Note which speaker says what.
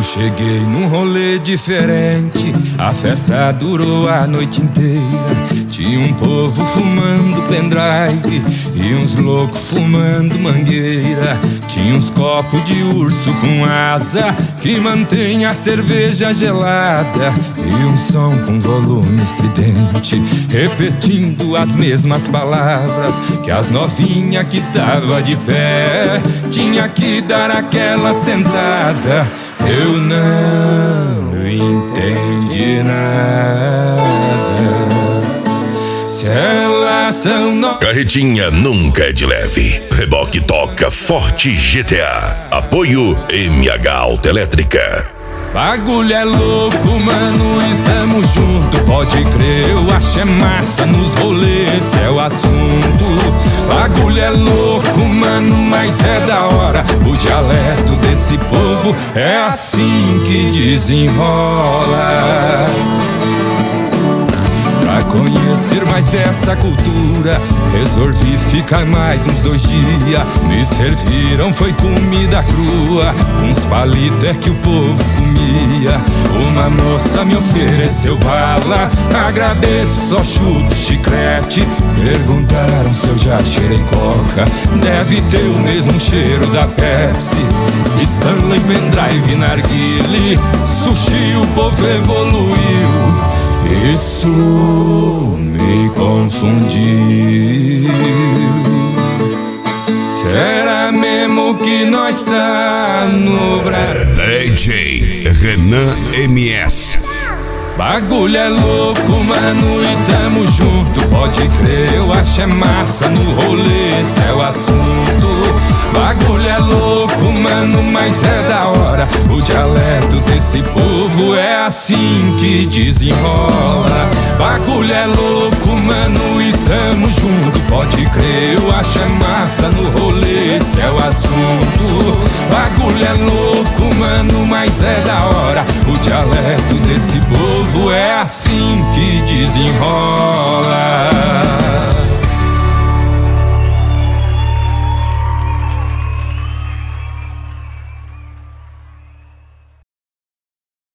Speaker 1: cheguei num rolê diferente, a festa durou a noite inteira. Tinha um povo fumando pendrive e uns loucos fumando mangueira. Tinha uns copos de urso com asa que mantém a cerveja gelada, e um som com volume estridente, repetindo as mesmas palavras que as novinhas que tava de pé tinha que dar aquela sentada. Eu não entendi nada. Se elas são
Speaker 2: Carretinha nunca é de leve. Reboque toca Forte GTA. Apoio MH Autoelétrica.
Speaker 1: Bagulho é louco, mano, e tamo junto. Pode crer, eu acho é massa nos rolês, esse é o assunto. Bagulho é louco, mano, mas é da hora. O dialeto desse povo é assim que desenrola. Pra conhecer mais dessa cultura, resolvi ficar mais uns 2 dias. Me serviram, foi comida crua, uns palitos é que o povo comia. Uma moça me ofereceu bala, agradeço, só chuto chiclete. Perguntaram se eu já cheirei coca, deve ter o mesmo cheiro da Pepsi. Stanley, pendrive, narguile, sushi, o povo evoluiu. Isso me confundiu. Será mesmo que nós tá no Brasil?
Speaker 2: DJ Renan MS.
Speaker 1: Bagulho é louco, mano, e tamo junto. Pode crer, eu acho é massa no rolê, esse é o assunto. Bagulho é louco, mano, mas é da hora. O dialeto desse povo é assim que desenrola. Bagulho é louco, mano, e tamo junto. Pode crer, eu acho é massa no rolê, esse é o assunto. Bagulho é louco, mano, mas é da hora. O dialeto desse povo é assim que desenrola.